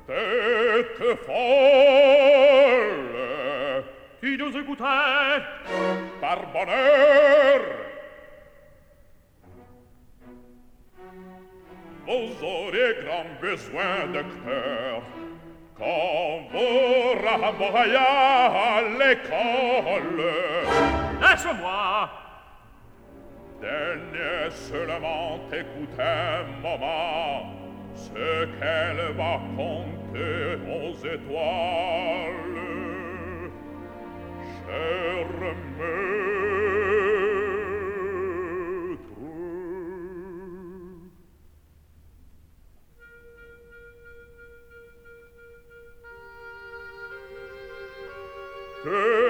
tête folle. Qui nous écoutait? Par bonheur. Vous aurez grand besoin de cœur quand vous renvoyez à l'école. Laisse-moi. Daignez seulement écouter un moment ce qu'elle va conter aux étoiles. Cher maître, que